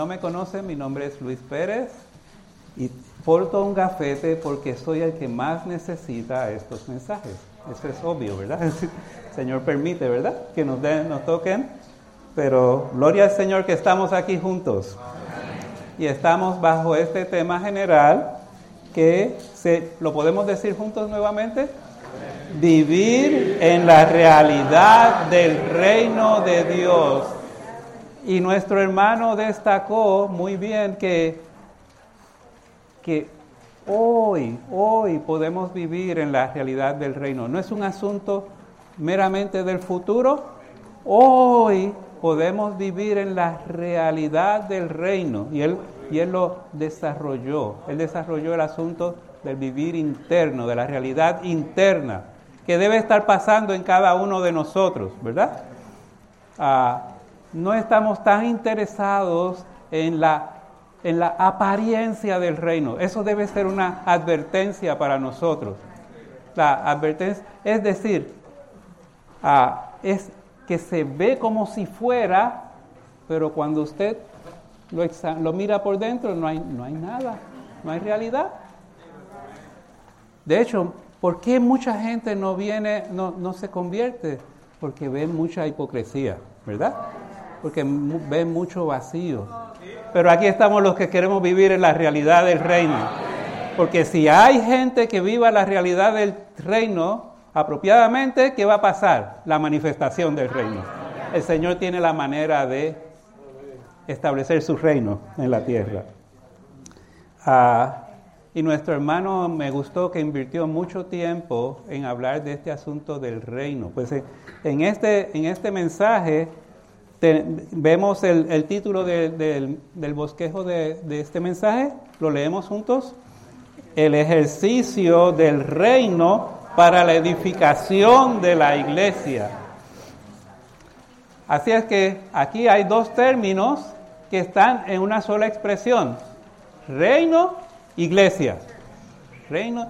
No me conocen, mi nombre es Luis Pérez y porto un gafete porque soy el que más necesita estos mensajes. Eso es obvio, ¿verdad? El Señor permite, ¿verdad? Que nos toquen, pero gloria al Señor que estamos aquí juntos. Y estamos bajo este tema general que ¿lo podemos decir juntos nuevamente? Vivir en la realidad del reino de Dios. Y nuestro hermano destacó muy bien que hoy podemos vivir en la realidad del reino. No es un asunto meramente del futuro. Hoy podemos vivir en la realidad del reino. Y él lo desarrolló. Él desarrolló el asunto del vivir interno, de la realidad interna, que debe estar pasando en cada uno de nosotros, ¿verdad? No estamos tan interesados en la apariencia del reino. Eso debe ser una advertencia para nosotros. La advertencia, es decir, es que se ve como si fuera, pero cuando usted lo mira por dentro, no hay nada, no hay realidad. De hecho, ¿por qué mucha gente no se convierte? Porque ven mucha hipocresía, ¿verdad? Porque ven mucho vacío. Pero aquí estamos los que queremos vivir en la realidad del reino. Porque si hay gente que viva la realidad del reino apropiadamente, ¿qué va a pasar? La manifestación del reino. El Señor tiene la manera de establecer su reino en la tierra. Y nuestro hermano me gustó que invirtió mucho tiempo en hablar de este asunto del reino. Pues en este mensaje vemos el título del bosquejo de este mensaje. ¿Lo leemos juntos? El ejercicio del reino para la edificación de la iglesia. Así es que aquí hay dos términos que están en una sola expresión. Reino, iglesia. Reino,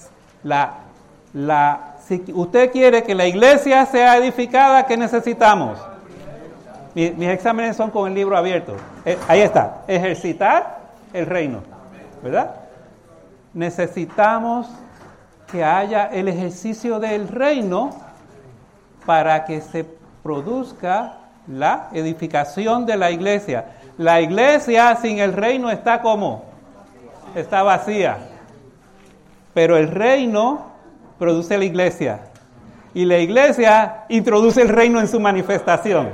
si usted quiere que la iglesia sea edificada, ¿qué necesitamos? Mis exámenes son con el libro abierto. Ahí está, ejercitar el reino, ¿verdad? Necesitamos que haya el ejercicio del reino para que se produzca la edificación de la iglesia. La iglesia sin el reino está ¿cómo? Está vacía. Pero el reino produce la iglesia. Y la iglesia introduce el reino en su manifestación.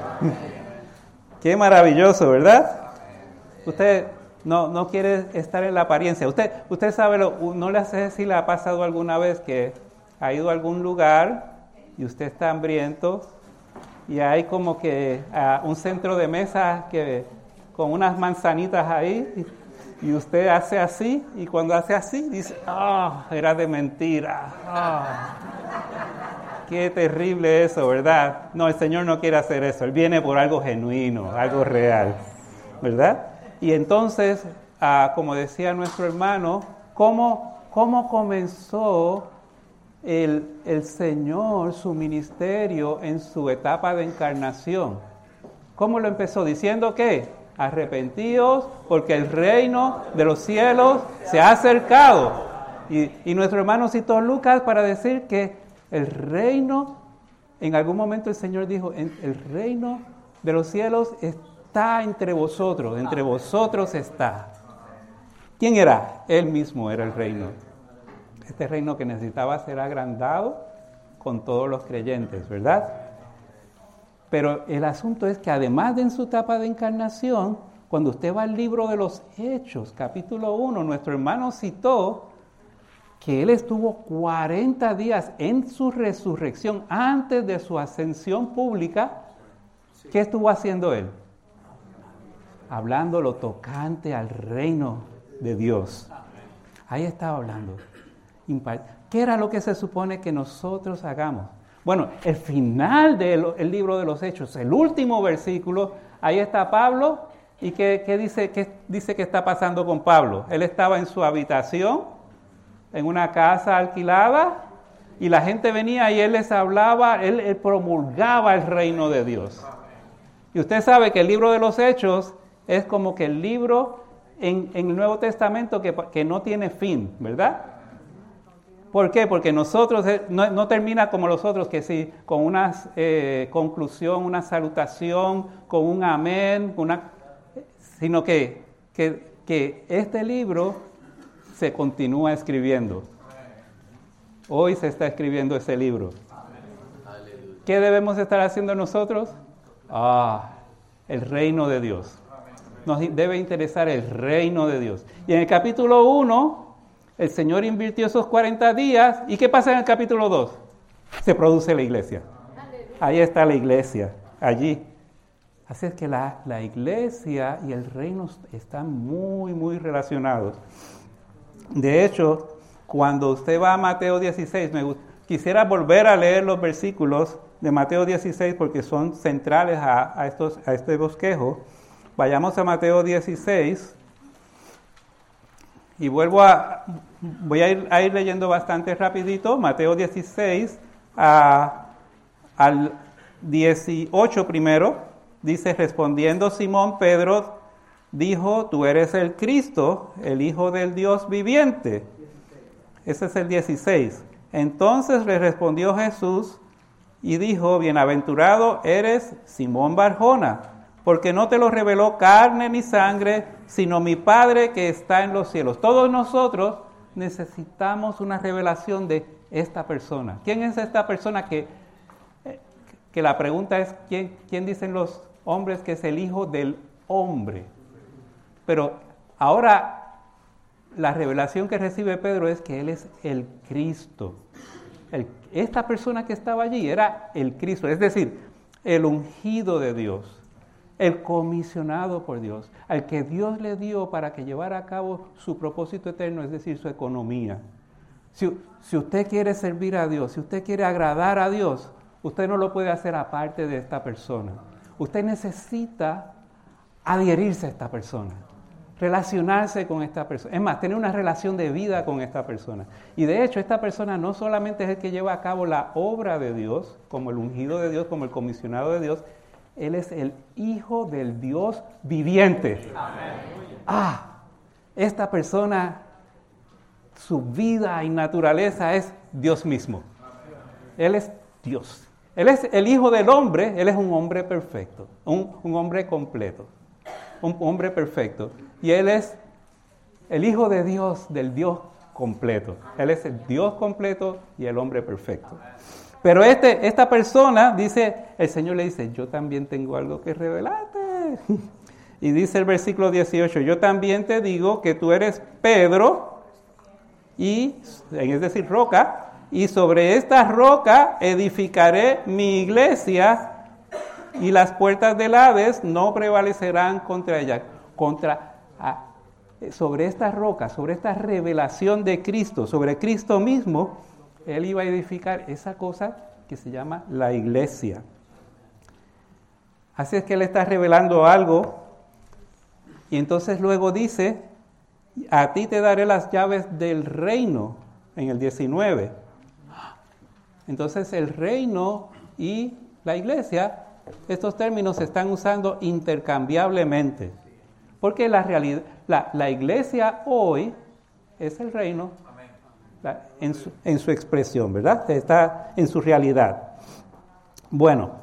Qué maravilloso, ¿verdad? Usted no quiere estar en la apariencia. Usted sabe, no le sé si le ha pasado alguna vez que ha ido a algún lugar y usted está hambriento y hay como que un centro de mesa con unas manzanitas ahí y usted hace así y cuando hace así dice, era de mentira. Qué terrible eso, ¿verdad? No, el Señor no quiere hacer eso. Él viene por algo genuino, algo real, ¿verdad? Y entonces, como decía nuestro hermano, ¿cómo comenzó el Señor su ministerio en su etapa de encarnación? ¿Cómo lo empezó? Diciendo ¿qué? Arrepentíos porque el reino de los cielos se ha acercado. Y nuestro hermano citó Lucas para decir que el reino, en algún momento el Señor dijo, el reino de los cielos está entre vosotros está. ¿Quién era? Él mismo era el reino. Este reino que necesitaba ser agrandado con todos los creyentes, ¿verdad? Pero el asunto es que además de en su etapa de encarnación, cuando usted va al libro de los Hechos, capítulo 1, nuestro hermano citó que él estuvo 40 días en su resurrección, antes de su ascensión pública. ¿Qué estuvo haciendo él? Hablando lo tocante al reino de Dios. Ahí estaba hablando. ¿Qué era lo que se supone que nosotros hagamos? Bueno, el final del libro de los Hechos, el último versículo, ahí está Pablo. ¿Y qué dice que está pasando con Pablo? Él estaba en su habitación, en una casa alquilada, y la gente venía y él les hablaba, él promulgaba el reino de Dios. Y usted sabe que el libro de los Hechos es como que el libro en el Nuevo Testamento que no tiene fin, ¿verdad? ¿Por qué? Porque nosotros, no termina como los otros, que sí, con una conclusión, una salutación, con un amén, sino que este libro se continúa escribiendo. Hoy se está escribiendo ese libro. ¿Qué debemos estar haciendo nosotros? El reino de Dios. Nos debe interesar el reino de Dios. Y en el capítulo 1... el Señor invirtió esos 40 días. ¿Y qué pasa en el capítulo 2? Se produce la iglesia. Ahí está la iglesia, allí. Así es que la iglesia y el reino están muy, muy relacionados. De hecho, cuando usted va a Mateo 16, quisiera volver a leer los versículos de Mateo 16 porque son centrales a este bosquejo. Vayamos a Mateo 16. Y voy a ir leyendo bastante rapidito, Mateo 16 al 18 primero, dice, respondiendo Simón Pedro, dijo, tú eres el Cristo, el Hijo del Dios viviente. Ese es el 16. Entonces le respondió Jesús y dijo, bienaventurado eres Simón Barjona, porque no te lo reveló carne ni sangre, sino mi Padre que está en los cielos. Todos nosotros necesitamos una revelación de esta persona. ¿Quién es esta persona que la pregunta es, ¿quién dicen los hombres que es el Hijo del Hombre? Pero ahora la revelación que recibe Pedro es que Él es el Cristo. Esta persona que estaba allí era el Cristo, es decir, el ungido de Dios. El comisionado por Dios, al que Dios le dio para que llevara a cabo su propósito eterno, es decir, su economía. Si usted quiere servir a Dios, si usted quiere agradar a Dios, usted no lo puede hacer aparte de esta persona. Usted necesita adherirse a esta persona, relacionarse con esta persona. Es más, tener una relación de vida con esta persona. Y de hecho, esta persona no solamente es el que lleva a cabo la obra de Dios, como el ungido de Dios, como el comisionado de Dios, Él es el Hijo del Dios viviente. Amén. Esta persona, su vida y naturaleza es Dios mismo. Él es Dios. Él es el Hijo del Hombre, Él es un hombre perfecto, un hombre completo, un hombre perfecto. Y Él es el Hijo de Dios, del Dios completo. Él es el Dios completo y el hombre perfecto. Pero esta persona, el Señor le dice, yo también tengo algo que revelarte. Y dice el versículo 18, yo también te digo que tú eres Pedro, es decir, roca, y sobre esta roca edificaré mi iglesia, y las puertas del Hades no prevalecerán contra ella. Sobre esta roca, sobre esta revelación de Cristo, sobre Cristo mismo, Él iba a edificar esa cosa que se llama la iglesia. Así es que Él está revelando algo. Y entonces luego dice, a ti te daré las llaves del reino, en el 19. Entonces el reino y la iglesia, estos términos se están usando intercambiablemente. Porque la iglesia hoy es el reino. En su expresión, ¿verdad? Está en su realidad. Bueno,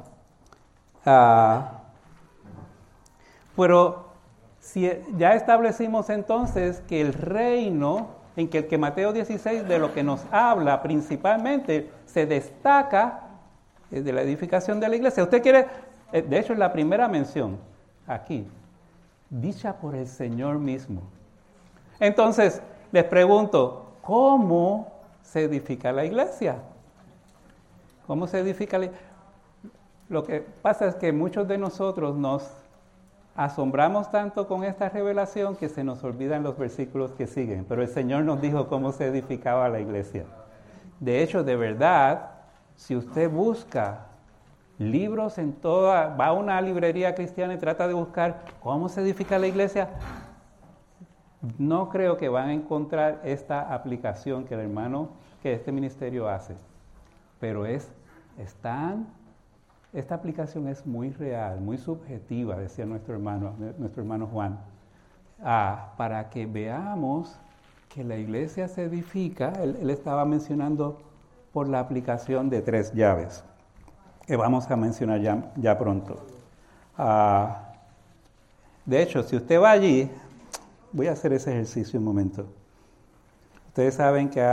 pero si ya establecimos entonces que el reino, en que Mateo 16 de lo que nos habla principalmente se destaca de la edificación de la iglesia. Usted quiere, de hecho es la primera mención aquí, dicha por el Señor mismo. Entonces, les pregunto, ¿cómo se edifica la iglesia? ¿Cómo se edifica la iglesia? Lo que pasa es que muchos de nosotros nos asombramos tanto con esta revelación que se nos olvidan los versículos que siguen. Pero el Señor nos dijo cómo se edificaba la iglesia. De hecho, de verdad, si usted busca libros va a una librería cristiana y trata de buscar cómo se edifica la iglesia, no creo que van a encontrar esta aplicación que este ministerio hace. Pero es tan esta aplicación es muy real, muy subjetiva, decía nuestro hermano Juan, para que veamos que la iglesia se edifica. Él estaba mencionando por la aplicación de 3 llaves, que vamos a mencionar ya pronto. De hecho, si usted va allí, voy a hacer ese ejercicio un momento. Ustedes saben que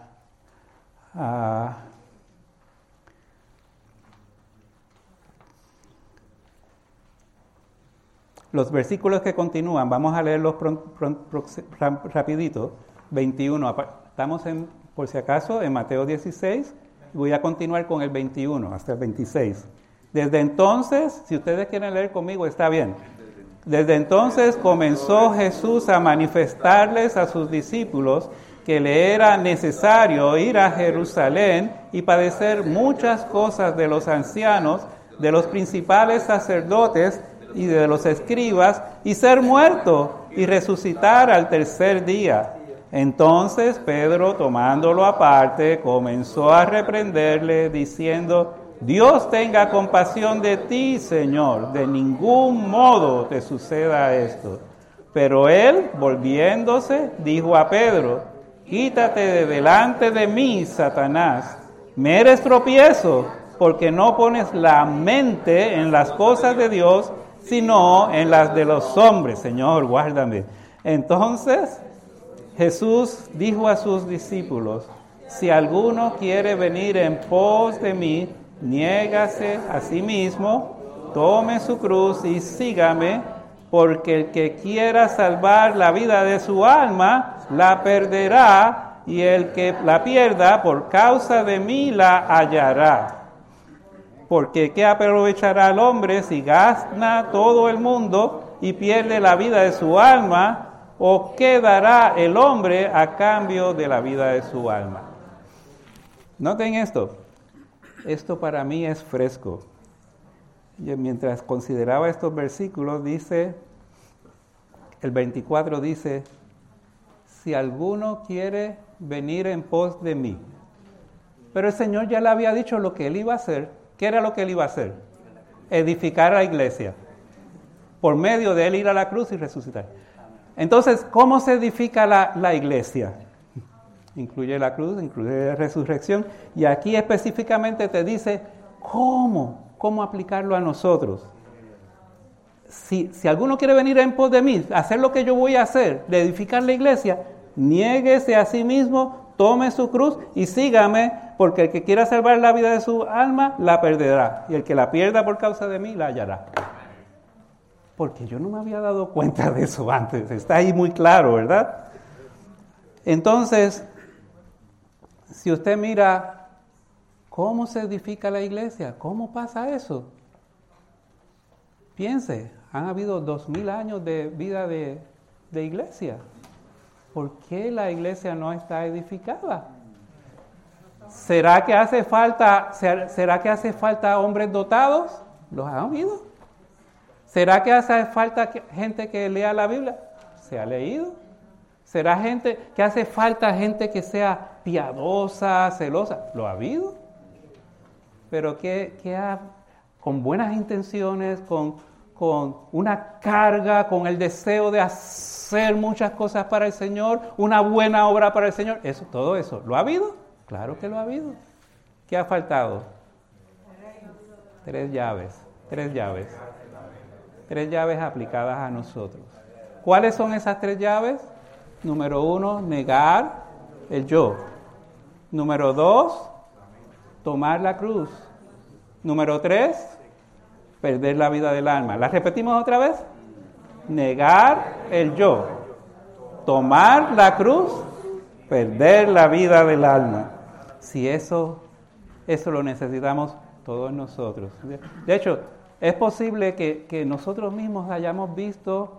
los versículos que continúan, vamos a leerlos rapidito. 21, estamos por si acaso en Mateo 16, voy a continuar con el 21 hasta el 26. Desde entonces, si ustedes quieren leer conmigo, está bien. Desde entonces comenzó Jesús a manifestarles a sus discípulos que le era necesario ir a Jerusalén y padecer muchas cosas de los ancianos, de los principales sacerdotes y de los escribas, y ser muerto y resucitar al tercer día. Entonces Pedro, tomándolo aparte, comenzó a reprenderle, diciendo: Dios tenga compasión de ti, Señor, de ningún modo te suceda esto. Pero él, volviéndose, dijo a Pedro: Quítate de delante de mí, Satanás, me eres tropiezo, porque no pones la mente en las cosas de Dios, sino en las de los hombres. Señor, guárdame. Entonces Jesús dijo a sus discípulos: Si alguno quiere venir en pos de mí, niégase a sí mismo, tome su cruz y sígame, porque el que quiera salvar la vida de su alma, la perderá, y el que la pierda por causa de mí la hallará. Porque ¿qué aprovechará el hombre si gana todo el mundo y pierde la vida de su alma? ¿O qué dará el hombre a cambio de la vida de su alma? Noten esto. Esto para mí es fresco. Y mientras consideraba estos versículos, dice, el 24 dice: Si alguno quiere venir en pos de mí. Pero el Señor ya le había dicho lo que Él iba a hacer. ¿Qué era lo que Él iba a hacer? Edificar la iglesia. Por medio de Él ir a la cruz y resucitar. Entonces, ¿cómo se edifica la iglesia? Incluye la cruz, incluye la resurrección. Y aquí específicamente te dice cómo aplicarlo a nosotros. Si alguno quiere venir en pos de mí, hacer lo que yo voy a hacer, de edificar la iglesia, niéguese a sí mismo, tome su cruz y sígame, porque el que quiera salvar la vida de su alma, la perderá. Y el que la pierda por causa de mí, la hallará. Porque yo no me había dado cuenta de eso antes. Está ahí muy claro, ¿verdad? Entonces, si usted mira cómo se edifica la iglesia, ¿cómo pasa eso? Piense, han habido 2000 años de vida de iglesia. ¿Por qué la iglesia no está edificada? ¿Será que hace falta hombres dotados? ¿Los han habido? ¿Será que hace falta gente que lea la Biblia? ¿Se ha leído? ¿Será que hace falta gente que sea piadosa, celosa? ¿Lo ha habido? Pero con buenas intenciones, con una carga, con el deseo de hacer muchas cosas para el Señor, una buena obra para el Señor, todo eso, ¿lo ha habido? Claro que lo ha habido. ¿Qué ha faltado? 3 llaves. 3 llaves aplicadas a nosotros. ¿Cuáles son esas 3 llaves? Número 1, negar el yo. Número 2, tomar la cruz. Número 3, perder la vida del alma. ¿Las repetimos otra vez? Negar el yo. Tomar la cruz, perder la vida del alma. Si eso lo necesitamos todos nosotros. De hecho, es posible que nosotros mismos hayamos visto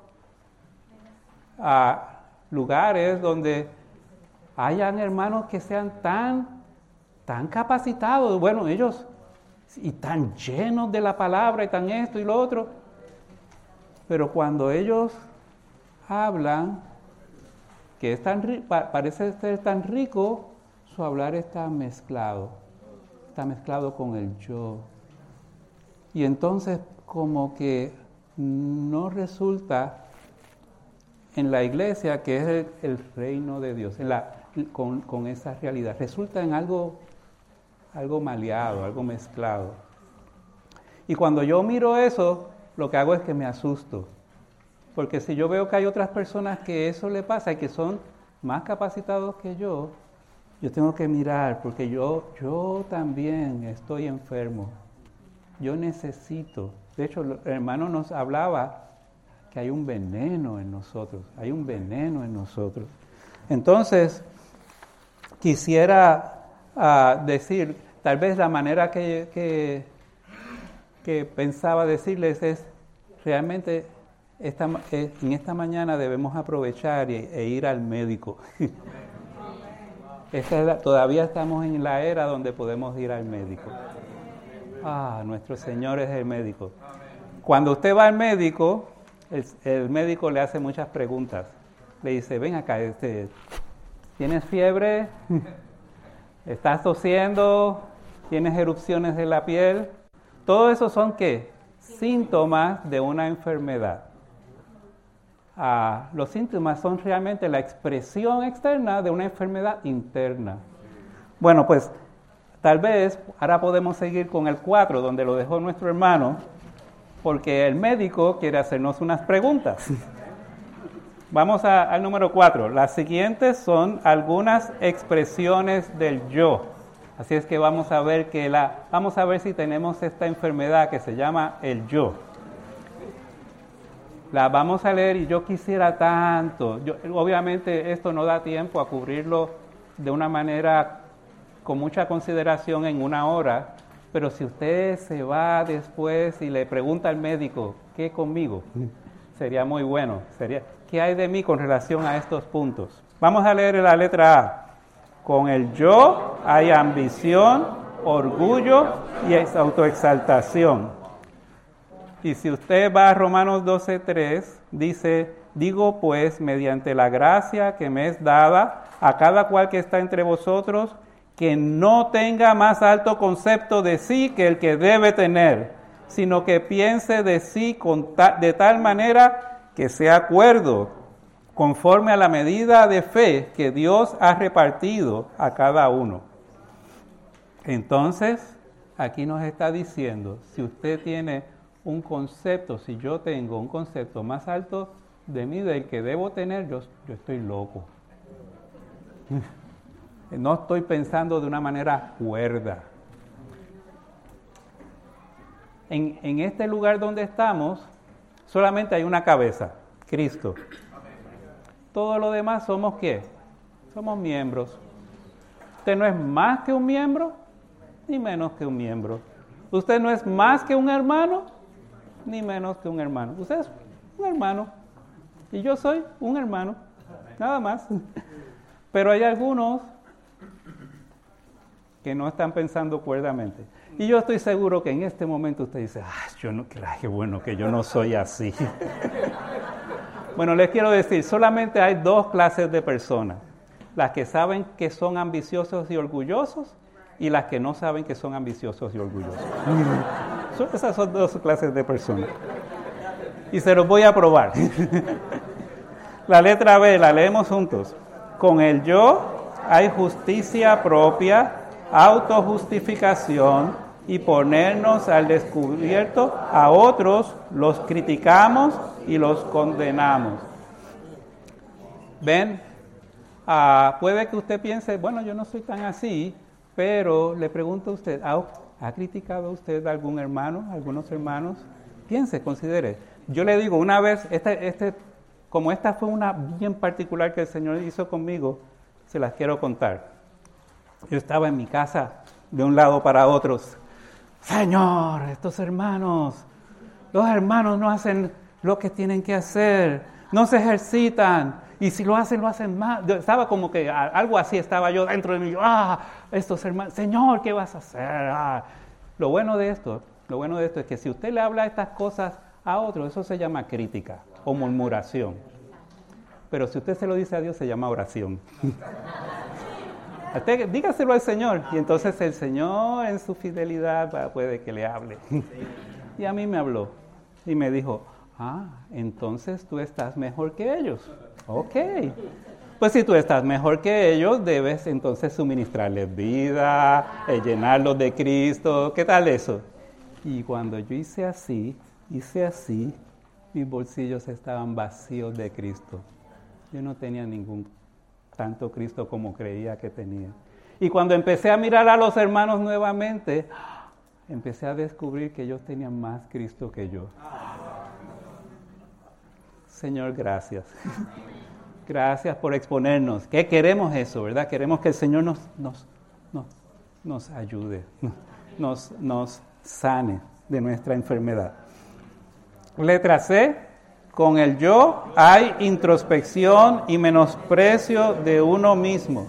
lugares donde hayan hermanos que sean tan capacitados, bueno, ellos, y tan llenos de la palabra, y tan esto y lo otro, pero cuando ellos hablan, que parece ser tan rico, su hablar está mezclado con el yo. Y entonces como que no resulta en la iglesia, que es el reino de Dios, con esa realidad. Resulta en algo maleado, algo mezclado. Y cuando yo miro eso, lo que hago es que me asusto. Porque si yo veo que hay otras personas que eso le pasa y que son más capacitados que yo tengo que mirar, porque yo también estoy enfermo. Yo necesito. De hecho, el hermano nos hablaba que hay un veneno en nosotros. Hay un veneno en nosotros. Entonces, quisiera decir, tal vez la manera que pensaba decirles es, realmente en esta mañana debemos aprovechar e ir al médico. Todavía estamos en la era donde podemos ir al médico. Nuestro Señor es el médico. Cuando usted va al médico, el médico le hace muchas preguntas. Le dice, ven acá, ¿tienes fiebre? ¿Estás tosiendo? ¿Tienes erupciones de la piel? Todo eso son, ¿qué? Síntomas de una enfermedad. Los síntomas son realmente la expresión externa de una enfermedad interna. Bueno, pues tal vez ahora podemos seguir con el 4, donde lo dejó nuestro hermano, porque el médico quiere hacernos unas preguntas. Vamos al número 4. Las siguientes son algunas expresiones del yo. Así es que vamos a ver si tenemos esta enfermedad que se llama el yo. La vamos a leer y yo quisiera tanto. Obviamente esto no da tiempo a cubrirlo de una manera con mucha consideración en una hora, pero si usted se va después y le pregunta al médico, ¿qué conmigo? Sería muy bueno. ¿Qué hay de mí con relación a estos puntos? Vamos a leer la letra A. Con el yo hay ambición, orgullo y autoexaltación. Y si usted va a Romanos 12:3, dice, digo pues, mediante la gracia que me es dada, a cada cual que está entre vosotros, que no tenga más alto concepto de sí que el que debe tener, sino que piense de sí de tal manera que sea cuerdo, conforme a la medida de fe que Dios ha repartido a cada uno. Entonces, aquí nos está diciendo, si usted tiene un concepto, si yo tengo un concepto más alto de mí del que debo tener, yo estoy loco. No estoy pensando de una manera cuerda. En este lugar donde estamos, solamente hay una cabeza, Cristo. Todo lo demás somos ¿qué? Somos miembros. Usted no es más que un miembro, ni menos que un miembro. Usted no es más que un hermano, ni menos que un hermano. Usted es un hermano y yo soy un hermano, nada más. Pero hay algunos que no están pensando cuerdamente. Y yo estoy seguro que en este momento usted dice, qué bueno que yo no soy así. Bueno, les quiero decir, solamente hay dos clases de personas. Las que saben que son ambiciosos y orgullosos y las que no saben que son ambiciosos y orgullosos. Esas son dos clases de personas. Y se los voy a probar. La letra B, la leemos juntos. Con el yo hay justicia propia, autojustificación y ponernos al descubierto. A otros los criticamos y los condenamos. ¿Ven? Puede que usted piense, bueno, yo no soy tan así, pero le pregunto a usted, ¿ha criticado usted a algún hermano, algunos hermanos? Piense, considere. Yo le digo, una vez, como esta fue una bien particular que el Señor hizo conmigo, se las quiero contar. Yo estaba en mi casa, de un lado para otro. Señor, estos hermanos, los hermanos no hacen lo que tienen que hacer, no se ejercitan, y si lo hacen mal. Yo estaba como que algo así, estaba yo dentro de mí, estos hermanos, Señor, ¿qué vas a hacer? Lo bueno de esto es que si usted le habla estas cosas a otro, eso se llama crítica o murmuración. Pero si usted se lo dice a Dios, se llama oración. Usted, dígaselo al Señor, y entonces el Señor en su fidelidad puede que le hable. Y a mí me habló y me dijo, entonces tú estás mejor que ellos. Ok. Pues si tú estás mejor que ellos, debes entonces suministrarles vida, llenarlos de Cristo. ¿Qué tal eso? Y cuando yo hice así, mis bolsillos estaban vacíos de Cristo. Yo no tenía tanto Cristo como creía que tenía. Y cuando empecé a mirar a los hermanos nuevamente, empecé a descubrir que ellos tenían más Cristo que yo. Señor, gracias. Gracias por exponernos. ¿Qué queremos eso, verdad? Queremos que el Señor nos ayude, nos sane de nuestra enfermedad. Letra C. Con el yo hay introspección y menosprecio de uno mismo.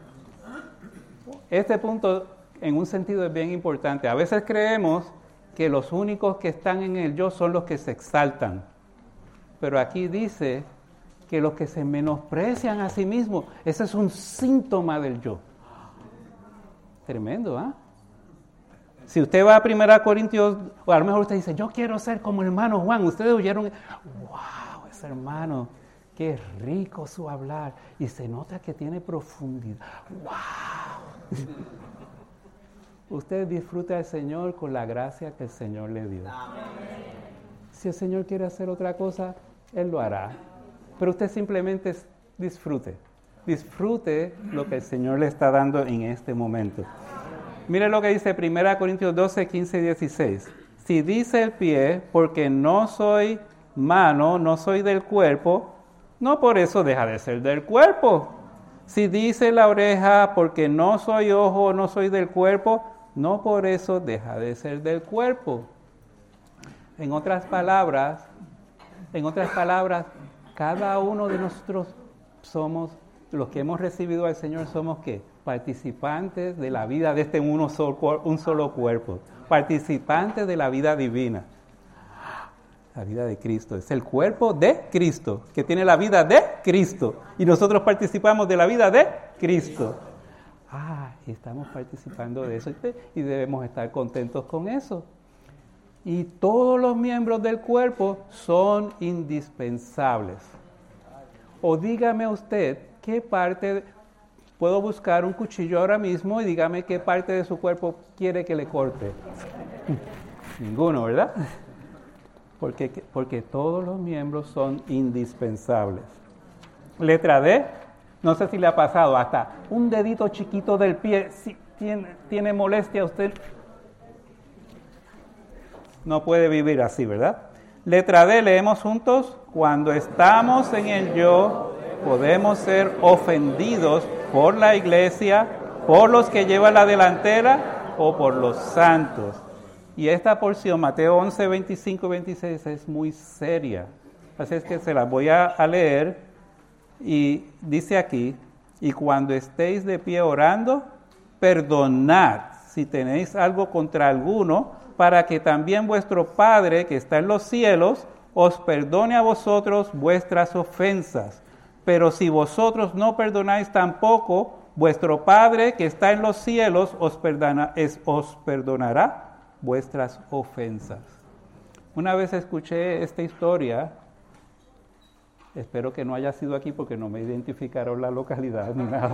Este punto, en un sentido, es bien importante. A veces creemos que los únicos que están en el yo son los que se exaltan. Pero aquí dice que los que se menosprecian a sí mismos, ese es un síntoma del yo. Tremendo, ¿ah? Si usted va a 1 Corintios, o a lo mejor usted dice, yo quiero ser como el hermano Juan. Ustedes oyeron, wow, ese hermano, qué rico su hablar. Y se nota que tiene profundidad. Wow. Usted disfruta al Señor con la gracia que el Señor le dio. Si el Señor quiere hacer otra cosa, Él lo hará. Pero usted simplemente disfrute lo que el Señor le está dando en este momento. Mire lo que dice 1 Corintios 12, 15 y 16. Si dice el pie, porque no soy mano, no soy del cuerpo, no por eso deja de ser del cuerpo. Si dice la oreja, porque no soy ojo, no soy del cuerpo, no por eso deja de ser del cuerpo. En otras palabras, cada uno de nosotros somos, los que hemos recibido al Señor, somos ¿qué? Participantes de la vida de este un solo cuerpo, participantes de la vida divina. La vida de Cristo, es el cuerpo de Cristo, que tiene la vida de Cristo, y nosotros participamos de la vida de Cristo. Estamos participando de eso y debemos estar contentos con eso. Y todos los miembros del cuerpo son indispensables. O dígame usted, ¿qué parte? Puedo buscar un cuchillo ahora mismo y dígame qué parte de su cuerpo quiere que le corte. Ninguno, ¿verdad? Porque todos los miembros son indispensables. Letra D, no sé si le ha pasado, hasta un dedito chiquito del pie, si tiene molestia usted, no puede vivir así, ¿verdad? Letra D, leemos juntos. Cuando estamos en el yo, podemos ser ofendidos por la iglesia, por los que llevan la delantera o por los santos. Y esta porción, Mateo 11, 25 y 26, es muy seria. Así es que se las voy a leer. Y dice aquí, y cuando estéis de pie orando, perdonad si tenéis algo contra alguno, para que también vuestro Padre que está en los cielos os perdone a vosotros vuestras ofensas. Pero si vosotros no perdonáis tampoco, vuestro Padre que está en los cielos os perdonará vuestras ofensas. Una vez escuché esta historia, espero que no haya sido aquí porque no me identificaron la localidad ni nada.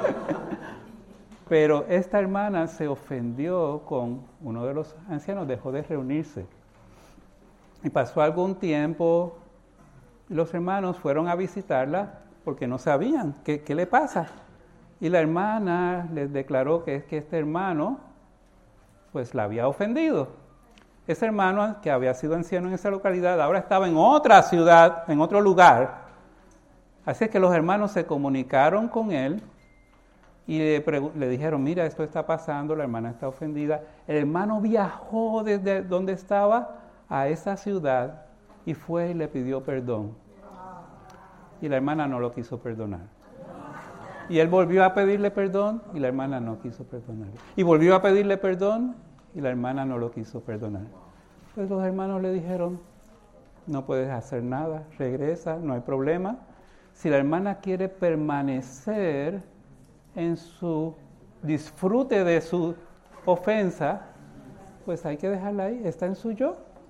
Pero esta hermana se ofendió con uno de los ancianos, dejó de reunirse. Y pasó algún tiempo, los hermanos fueron a visitarla porque no sabían qué le pasa. Y la hermana les declaró que es que este hermano pues la había ofendido. Ese hermano que había sido anciano en esa localidad ahora estaba en otra ciudad, en otro lugar. Así es que los hermanos se comunicaron con él y le dijeron, mira, esto está pasando, la hermana está ofendida. El hermano viajó desde donde estaba a esa ciudad y fue y le pidió perdón. Y la hermana no lo quiso perdonar. Y él volvió a pedirle perdón y la hermana no quiso perdonar. Y volvió a pedirle perdón y la hermana no lo quiso perdonar. Pues los hermanos le dijeron, no puedes hacer nada, regresa, no hay problema. Si la hermana quiere permanecer en su disfrute de su ofensa, pues hay que dejarla ahí, está en su yo.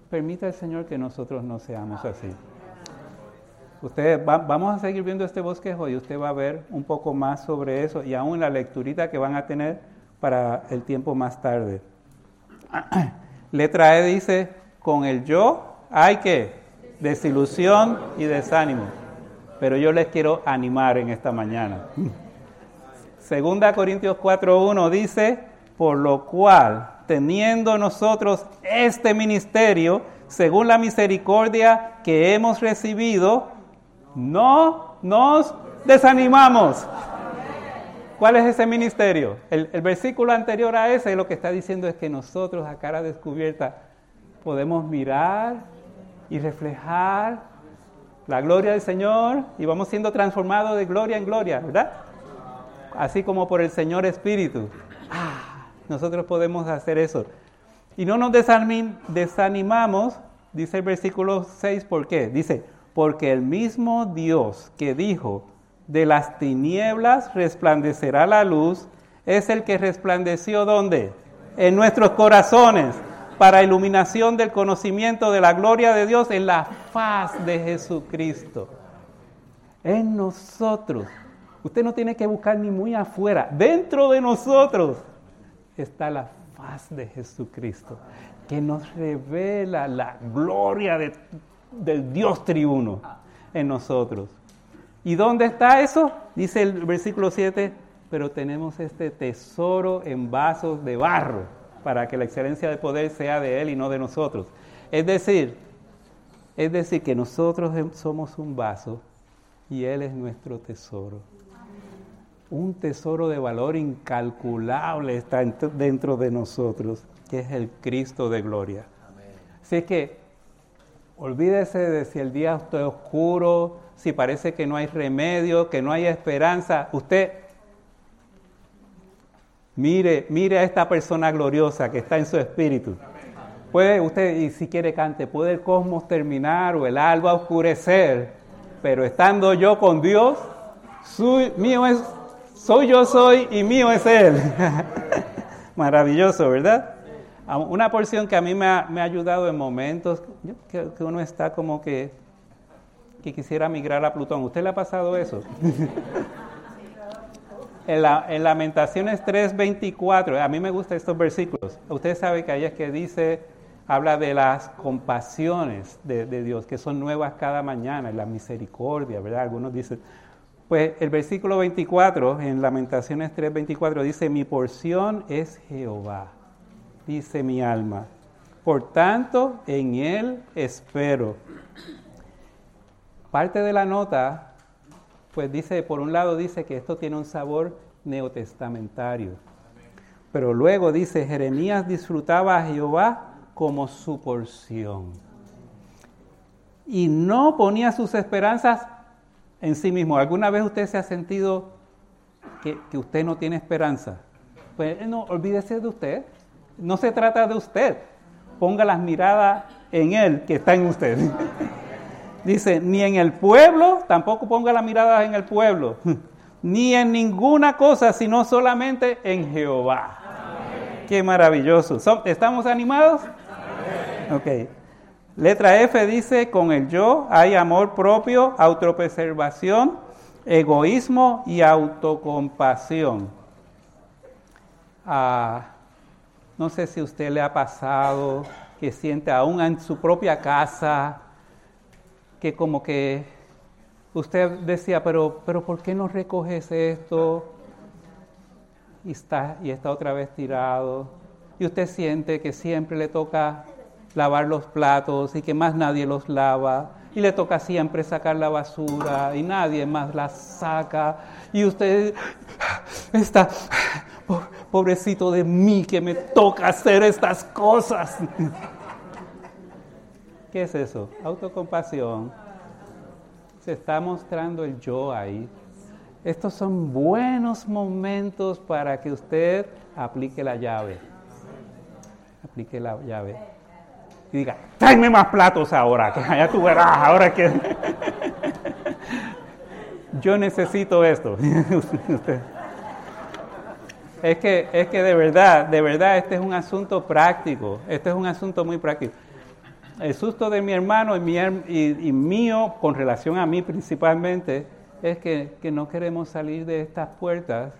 permita el Señor que nosotros no seamos así. Vamos a seguir viendo este bosquejo y usted va a ver un poco más sobre eso y aún la lecturita que van a tener para el tiempo más tarde. Letra E dice, con el yo hay que desilusión y desánimo. Pero yo les quiero animar en esta mañana. Segunda Corintios 4:1 dice, por lo cual, teniendo nosotros este ministerio, según la misericordia que hemos recibido, no nos desanimamos. ¿Cuál es ese ministerio? El versículo anterior a ese lo que está diciendo es que nosotros a cara descubierta podemos mirar y reflejar la gloria del Señor y vamos siendo transformados de gloria en gloria, ¿verdad? Así como por el Señor Espíritu. Nosotros podemos hacer eso. Y no nos desanimamos, dice el versículo 6, ¿por qué? Dice, porque el mismo Dios que dijo, de las tinieblas resplandecerá la luz, es el que resplandeció, ¿dónde? En nuestros corazones, para iluminación del conocimiento de la gloria de Dios en la faz de Jesucristo. En nosotros. Usted no tiene que buscar ni muy afuera. Dentro de nosotros está la faz de Jesucristo, que nos revela la gloria del Dios triuno en nosotros. ¿Y dónde está eso? Dice el versículo 7, pero tenemos este tesoro en vasos de barro, para que la excelencia del poder sea de Él y no de nosotros. Es decir que nosotros somos un vaso y Él es nuestro tesoro. Un tesoro de valor incalculable está dentro de nosotros, que es el Cristo de gloria. Amén. Así que olvídese de si el día está oscuro, si parece que no hay remedio, que no hay esperanza. Usted mire a esta persona gloriosa que está en su espíritu. Puede usted, y si quiere cante, puede el cosmos terminar o el alba oscurecer, pero estando yo con Dios, soy yo y mío es Él. Maravilloso, ¿verdad? Una porción que a mí me ha ayudado en momentos que uno está como que quisiera migrar a Plutón. ¿Usted le ha pasado eso? En Lamentaciones 3:24, a mí me gustan estos versículos. Usted sabe que ahí es que habla de las compasiones de Dios, que son nuevas cada mañana, la misericordia, ¿verdad? Algunos dicen, pues el versículo 24, en Lamentaciones 3:24, dice, mi porción es Jehová, dice mi alma, por tanto en Él espero. Parte de la nota, pues dice, por un lado dice que esto tiene un sabor neotestamentario, pero luego dice, Jeremías disfrutaba a Jehová como su porción y no ponía sus esperanzas en sí mismo. ¿Alguna vez usted se ha sentido que usted no tiene esperanza? Pues no, olvídese de usted, no se trata de usted, ponga las miradas en Él que está en usted. Dice, ni en el pueblo, tampoco ponga la mirada en el pueblo, ni en ninguna cosa, sino solamente en Jehová. Amén. Qué maravilloso. ¿Estamos animados? Amén. Ok. Letra F dice, con el yo hay amor propio, autopreservación, egoísmo y autocompasión. No sé si a usted le ha pasado que siente aún en su propia casa, que como que usted decía, pero ¿por qué no recoges esto? Y está otra vez tirado. Y usted siente que siempre le toca lavar los platos y que más nadie los lava. Y le toca siempre sacar la basura y nadie más la saca. Y usted está, pobrecito de mí que me toca hacer estas cosas. ¿Qué es eso? Autocompasión. Se está mostrando el yo ahí. Estos son buenos momentos para que usted aplique la llave. Aplique la llave. Y diga, tráeme más platos ahora, que allá tú verás, ahora que... Yo necesito esto. Es que de verdad, este es un asunto práctico. Este es un asunto muy práctico. el susto de mi hermano y mío, con relación a mí principalmente, es que no queremos salir de estas puertas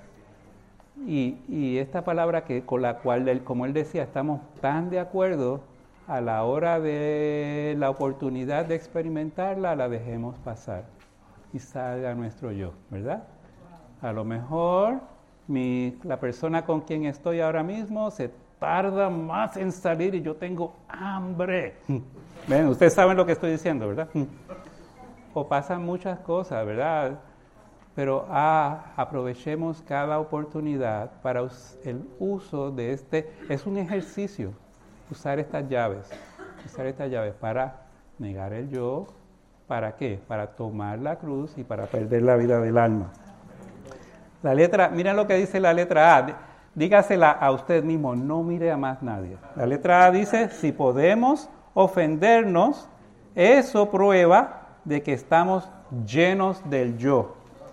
y esta palabra con la cual, como él decía, estamos tan de acuerdo, a la hora de la oportunidad de experimentarla, la dejemos pasar y salga nuestro yo, ¿verdad? A lo mejor la persona con quien estoy ahora mismo se tarda más en salir y yo tengo hambre. ¿Ven? Ustedes saben lo que estoy diciendo, ¿verdad? O pasan muchas cosas, ¿verdad? Pero aprovechemos cada oportunidad para el uso de es un ejercicio, usar estas llaves para negar el yo. ¿Para qué? Para tomar la cruz y para perder la vida del alma. Miren lo que dice la letra A. Dígasela a usted mismo, no mire a más nadie. La letra A dice, si podemos ofendernos, eso prueba de que estamos llenos del yo.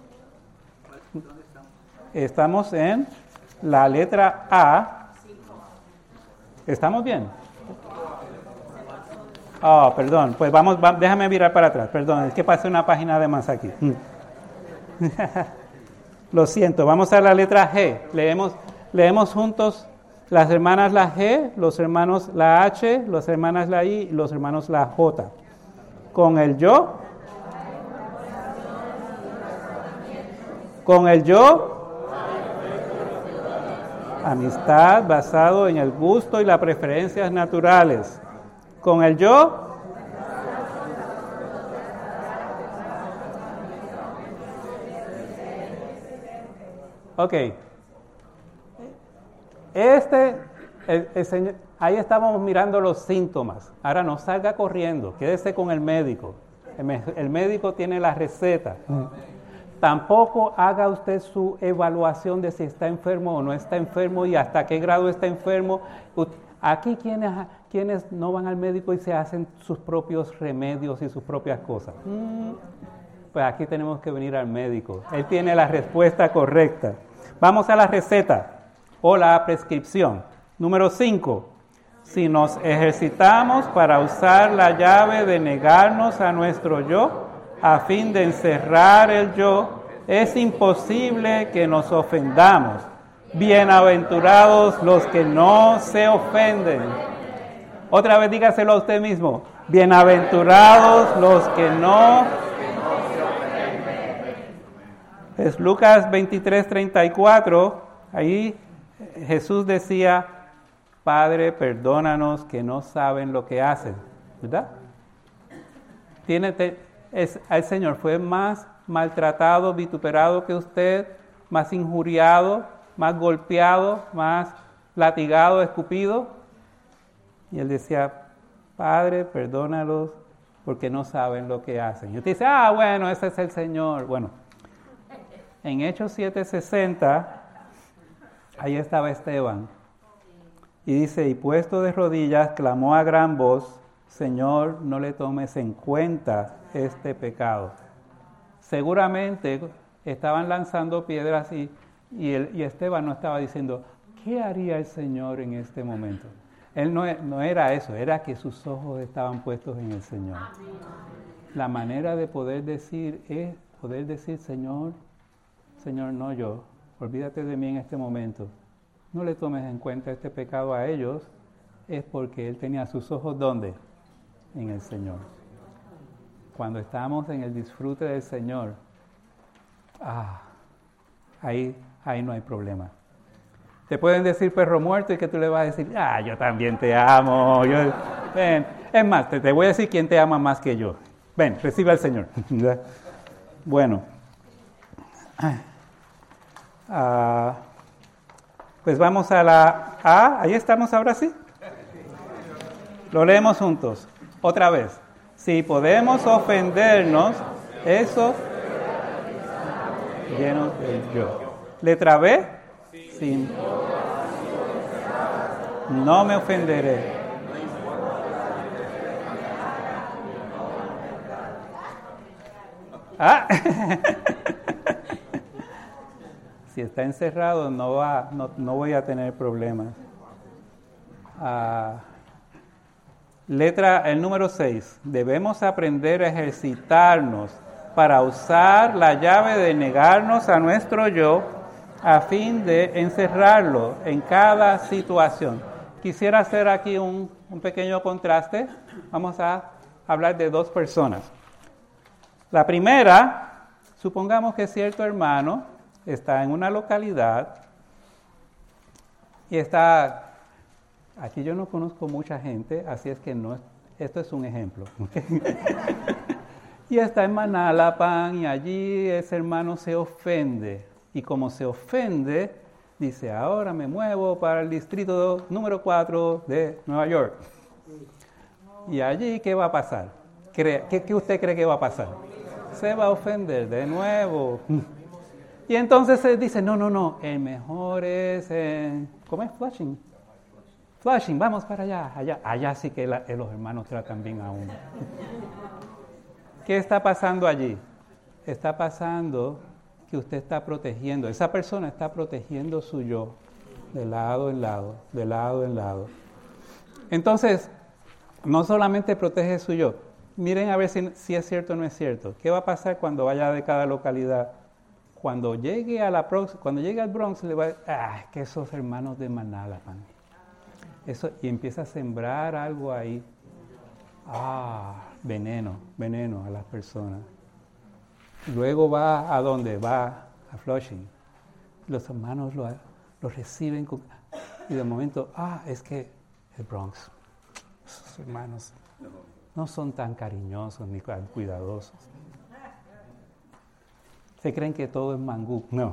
Estamos en la letra A. ¿Estamos bien? Perdón, pues déjame mirar para atrás. Perdón, es que pasé una página de más aquí. Lo siento, vamos a la letra G. Leemos juntos, las hermanas la G, los hermanos la H, las hermanas la I, los hermanos la J. Con el yo. Con el yo. Amistad basado en el gusto y las preferencias naturales. Con el yo. Ok. El señor, ahí estábamos mirando los síntomas. Ahora no salga corriendo, quédese con el médico. El médico tiene la receta. Tampoco haga usted su evaluación de si está enfermo o no está enfermo y hasta qué grado está enfermo. Aquí quienes no van al médico y se hacen sus propios remedios y sus propias cosas. Pues aquí tenemos que venir al médico. Él tiene la respuesta correcta. Vamos a la receta o la prescripción. Número 5. Si nos ejercitamos para usar la llave de negarnos a nuestro yo, a fin de encerrar el yo, es imposible que nos ofendamos. Bienaventurados los que no se ofenden. Otra vez dígaselo a usted mismo. Bienaventurados los que no. Es Lucas 23:34. Ahí Jesús decía, Padre, perdónanos que no saben lo que hacen. ¿Verdad? El Señor fue más maltratado, vituperado que usted, más injuriado, más golpeado, más latigado, escupido. Y Él decía, Padre, perdónalos porque no saben lo que hacen. Y usted dice, bueno, ese es el Señor. Bueno, en Hechos 7:60, ahí estaba Esteban. Y dice, y puesto de rodillas, clamó a gran voz, Señor, no le tomes en cuenta este pecado. Seguramente estaban lanzando piedras y Esteban no estaba diciendo, ¿qué haría el Señor en este momento? Él no era eso, era que sus ojos estaban puestos en el Señor. La manera de poder decir es poder decir, Señor, no yo, olvídate de mí en este momento. No le tomes en cuenta este pecado a ellos, es porque él tenía sus ojos, ¿dónde? En el Señor. Cuando estamos en el disfrute del Señor, ahí no hay problema. Te pueden decir perro muerto y que tú le vas a decir, yo también te amo. Ven. Es más, te voy a decir quién te ama más que yo. Ven, recibe al Señor. Bueno. Pues vamos a la A. Ahí estamos ahora sí. Lo leemos juntos. Otra vez. Si podemos ofendernos, eso lleno del yo. Letra B. Sí. No me ofenderé. Si está encerrado, no voy a tener problemas. El número 6. Debemos aprender a ejercitarnos para usar la llave de negarnos a nuestro yo a fin de encerrarlo en cada situación. Quisiera hacer aquí un pequeño contraste. Vamos a hablar de dos personas. La primera, supongamos que cierto hermano está en una localidad y está, aquí yo no conozco mucha gente, así es que no, esto es un ejemplo. Y está en Manalapan y allí ese hermano se ofende. Y como se ofende, dice, ahora me muevo para el distrito número 4 de Nueva York. Y allí, ¿qué va a pasar? ¿Qué usted cree que va a pasar? Se va a ofender de nuevo. Y entonces se dice, no, el mejor es ¿cómo es? Flushing, vamos para allá. Allá sí que los hermanos tratan bien a uno. ¿Qué está pasando allí? Está pasando que usted está protegiendo, esa persona está protegiendo su yo, de lado en lado, de lado en lado. Entonces, no solamente protege su yo, miren a ver si es cierto o no es cierto. ¿Qué va a pasar cuando vaya de cada localidad? Cuando llegue al Bronx, le va a decir, que esos hermanos de Manalapan. Eso, y empieza a sembrar algo ahí. Veneno a las personas. Luego va ¿a dónde? Va a Flushing. Los hermanos lo reciben y de momento, es que el Bronx, esos hermanos no son tan cariñosos ni tan cuidadosos. Se creen que todo es mangú. No.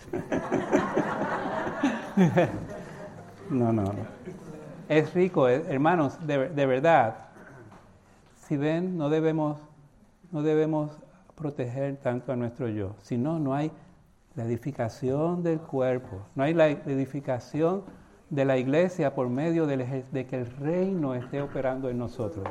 Es rico, hermanos, de verdad. Si ven, no debemos proteger tanto a nuestro yo. Si no, no hay la edificación del cuerpo, no hay la edificación de la iglesia por medio de que el reino esté operando en nosotros.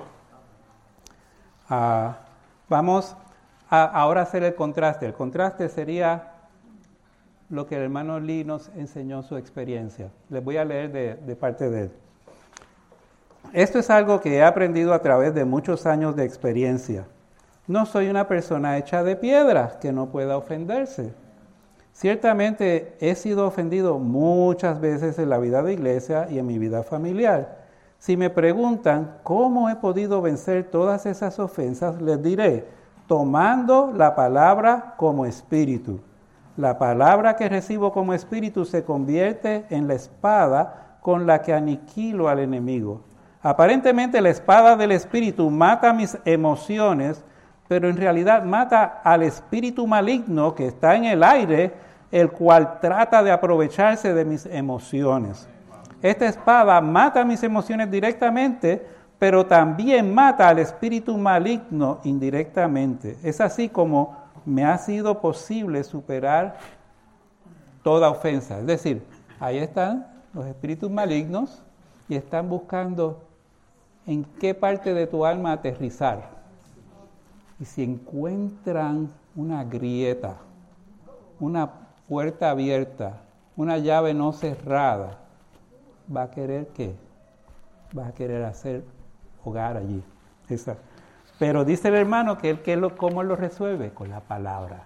Vamos a ahora hacer el contraste. El contraste sería lo que el hermano Lee nos enseñó su experiencia. Les voy a leer de parte de él. Esto es algo que he aprendido a través de muchos años de experiencia. No soy una persona hecha de piedra que no pueda ofenderse. Ciertamente he sido ofendido muchas veces en la vida de iglesia y en mi vida familiar. Si me preguntan cómo he podido vencer todas esas ofensas, les diré, tomando la palabra como espíritu. La palabra que recibo como espíritu se convierte en la espada con la que aniquilo al enemigo. Aparentemente la espada del espíritu mata mis emociones, pero en realidad mata al espíritu maligno que está en el aire, el cual trata de aprovecharse de mis emociones. Esta espada mata mis emociones directamente, pero también mata al espíritu maligno indirectamente. Es así como me ha sido posible superar toda ofensa. Es decir, ahí están los espíritus malignos y están buscando en qué parte de tu alma aterrizar. Y si encuentran una grieta, una puerta abierta, una llave no cerrada, ¿va a querer qué? Va a querer hacer hogar allí. Pero dice el hermano que ¿cómo lo resuelve? Con la palabra.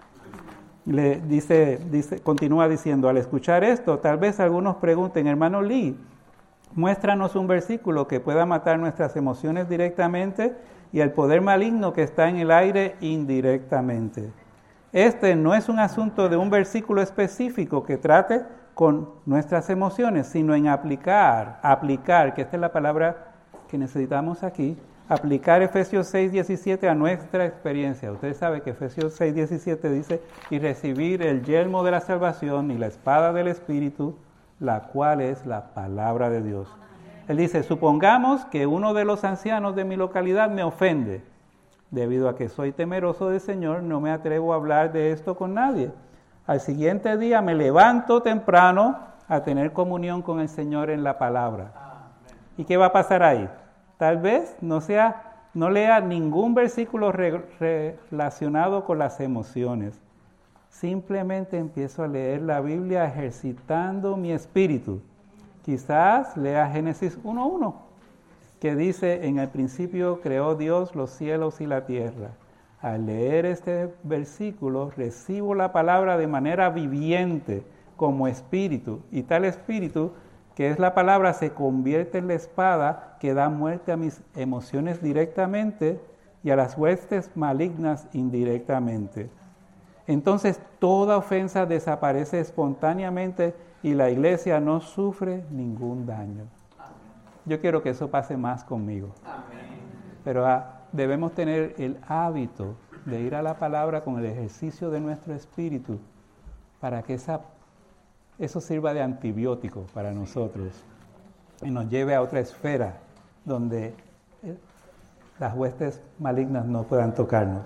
Continúa diciendo, al escuchar esto, tal vez algunos pregunten, hermano Lee, muéstranos un versículo que pueda matar nuestras emociones directamente y el poder maligno que está en el aire indirectamente. Este no es un asunto de un versículo específico que trate con nuestras emociones, sino en aplicar, que esta es la palabra que necesitamos aquí, aplicar Efesios 6:17 a nuestra experiencia. Ustedes saben que Efesios 6:17 dice, y recibir el yelmo de la salvación y la espada del Espíritu, la cual es la palabra de Dios. Él dice, supongamos que uno de los ancianos de mi localidad me ofende. Debido a que soy temeroso del Señor, no me atrevo a hablar de esto con nadie. Al siguiente día me levanto temprano a tener comunión con el Señor en la palabra. ¿Y qué va a pasar ahí? Tal vez no lea ningún versículo relacionado con las emociones. Simplemente empiezo a leer la Biblia ejercitando mi espíritu. Quizás lea Génesis 1:1 que dice, en el principio creó Dios los cielos y la tierra. Al leer este versículo, recibo la palabra de manera viviente, como espíritu, y tal espíritu, que es la palabra, se convierte en la espada que da muerte a mis emociones directamente y a las huestes malignas indirectamente. Entonces toda ofensa desaparece espontáneamente y la iglesia no sufre ningún daño. Yo quiero que eso pase más conmigo. Pero debemos tener el hábito de ir a la palabra con el ejercicio de nuestro espíritu para que eso sirva de antibiótico para nosotros y nos lleve a otra esfera donde las huestes malignas no puedan tocarnos.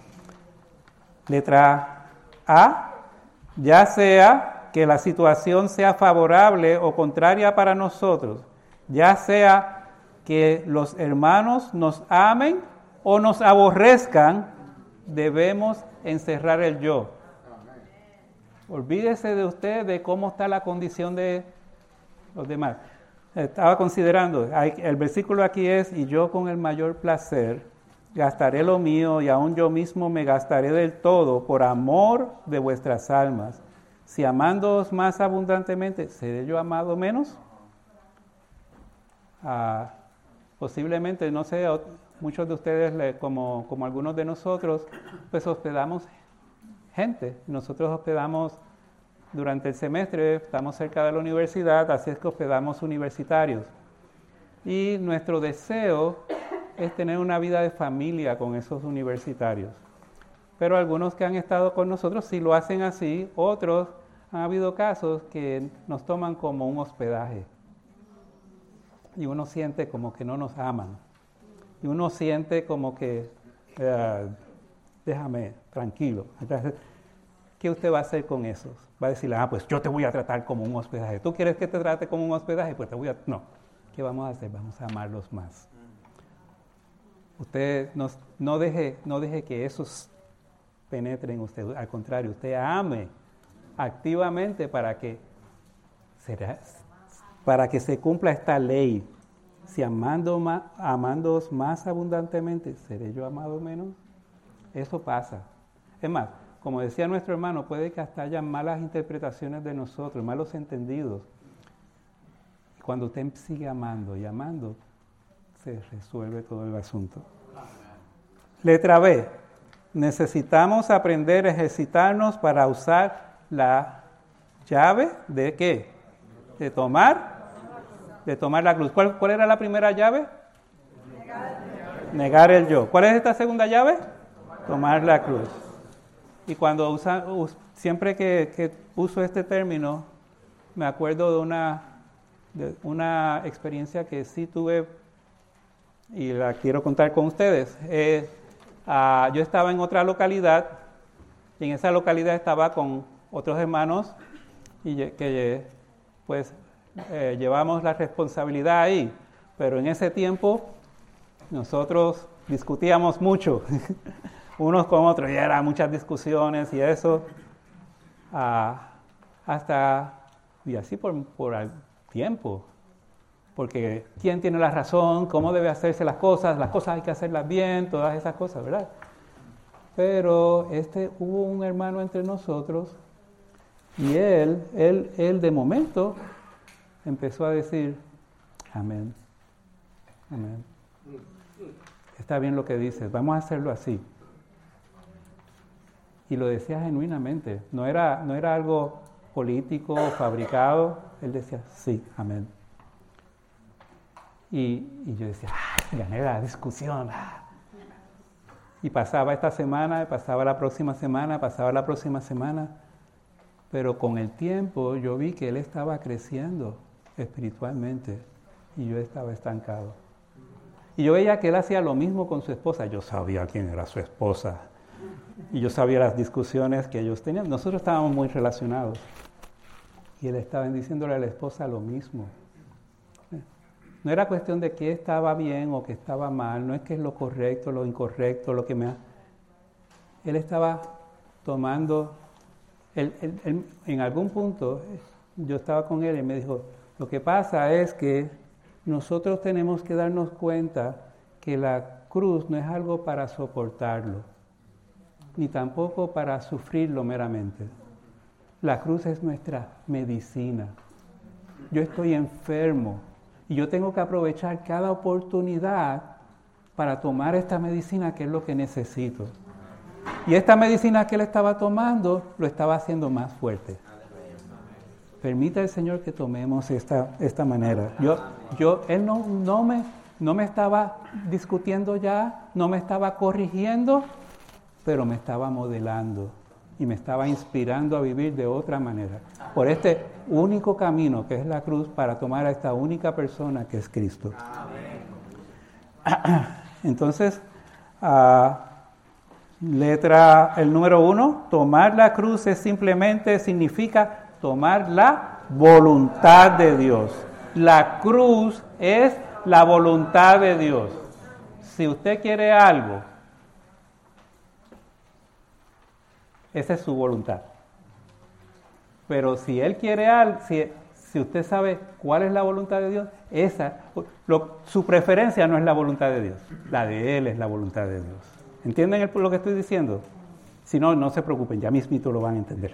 Letra A, ya sea que la situación sea favorable o contraria para nosotros, ya sea que los hermanos nos amen o nos aborrezcan, debemos encerrar el yo. Olvídese de usted de cómo está la condición de los demás. Estaba considerando, el versículo aquí es, y yo con el mayor placer gastaré lo mío y aún yo mismo me gastaré del todo por amor de vuestras almas. Si amándoos más abundantemente, ¿seré yo amado menos? Posiblemente, no sé, muchos de ustedes, como algunos de nosotros, pues hospedamos gente. Nosotros hospedamos durante el semestre, estamos cerca de la universidad, así es que hospedamos universitarios. Y nuestro deseo es tener una vida de familia con esos universitarios. Pero algunos que han estado con nosotros sí lo hacen así, otros han habido casos que nos toman como un hospedaje. Y uno siente como que no nos aman. Y uno siente como que, déjame, tranquilo. Entonces, ¿qué usted va a hacer con esos? Va a decirle, pues yo te voy a tratar como un hospedaje. ¿Tú quieres que te trate como un hospedaje? Pues no. ¿Qué vamos a hacer? Vamos a amarlos más. Usted no deje que esos penetren en usted. Al contrario, usted ame activamente para que se cumpla esta ley. Si amándoos más abundantemente, ¿seré yo amado menos? Eso pasa. Es más, como decía nuestro hermano, puede que hasta haya malas interpretaciones de nosotros, malos entendidos. Cuando usted sigue amando y amando, se resuelve todo el asunto. Letra B. Necesitamos aprender a ejercitarnos para usar la llave de ¿qué? De tomar la cruz. ¿Cuál era la primera llave? Negar el yo. ¿Cuál es esta segunda llave? Tomar la cruz. Y cuando siempre que uso este término, me acuerdo de una experiencia que sí tuve y la quiero contar con ustedes. Yo estaba en otra localidad y en esa localidad estaba con otros hermanos y que pues llevamos la responsabilidad ahí, pero en ese tiempo nosotros discutíamos mucho unos con otros y eran muchas discusiones y eso y así por tiempo, porque quién tiene la razón, cómo debe hacerse las cosas hay que hacerlas bien, todas esas cosas, ¿verdad? Pero hubo un hermano entre nosotros y él de momento empezó a decir, amén, amén. Está bien lo que dices, vamos a hacerlo así. Y lo decía genuinamente, no era algo político o fabricado, él decía, sí, amén. Y yo decía, gané la discusión. Y pasaba esta semana, pasaba la próxima semana, pero con el tiempo yo vi que él estaba creciendo espiritualmente y yo estaba estancado. Y yo veía que él hacía lo mismo con su esposa. Yo sabía quién era su esposa y yo sabía las discusiones que ellos tenían. Nosotros estábamos muy relacionados y él estaba diciéndole a la esposa lo mismo. No era cuestión de qué estaba bien o qué estaba mal, no es que es lo correcto, lo incorrecto, Él estaba tomando, en algún punto yo estaba con él y me dijo, lo que pasa es que nosotros tenemos que darnos cuenta que la cruz no es algo para soportarlo, ni tampoco para sufrirlo meramente. La cruz es nuestra medicina. Yo estoy enfermo y yo tengo que aprovechar cada oportunidad para tomar esta medicina, que es lo que necesito. Y esta medicina que él estaba tomando lo estaba haciendo más fuerte. Permita el Señor que tomemos esta manera. Él no me estaba discutiendo ya, no me estaba corrigiendo, pero me estaba modelando y me estaba inspirando a vivir de otra manera. Por este único camino que es la cruz, para tomar a esta única persona que es Cristo. Entonces, el número 1, tomar la cruz significa tomar la voluntad de Dios. La cruz es la voluntad de Dios. Si usted quiere algo, esa es su voluntad. Pero si él quiere algo, si usted sabe cuál es la voluntad de Dios, su preferencia no es la voluntad de Dios, la de él es la voluntad de Dios. ¿Entienden lo que estoy diciendo? Si no, no se preocupen, ya mismito lo van a entender.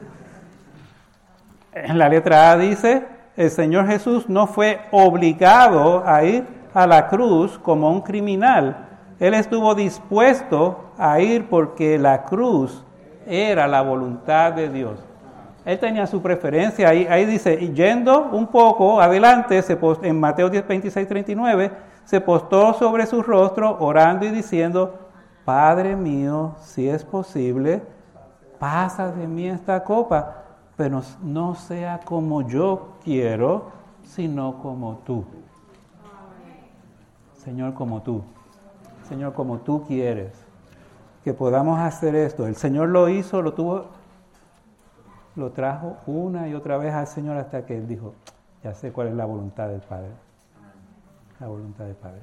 En la letra A dice, el Señor Jesús no fue obligado a ir a la cruz como un criminal. Él estuvo dispuesto a ir porque la cruz era la voluntad de Dios. Él tenía su preferencia. Ahí dice, y yendo un poco adelante, en Mateo 26:39, se postró sobre su rostro, orando y diciendo, Padre mío, si es posible, pasa de mí esta copa, pero no sea como yo quiero, sino como tú. Señor, como tú. Señor, como tú quieres. Que podamos hacer esto. El Señor lo hizo, lo trajo una y otra vez al Señor hasta que Él dijo, ya sé cuál es la voluntad del Padre. La voluntad del Padre.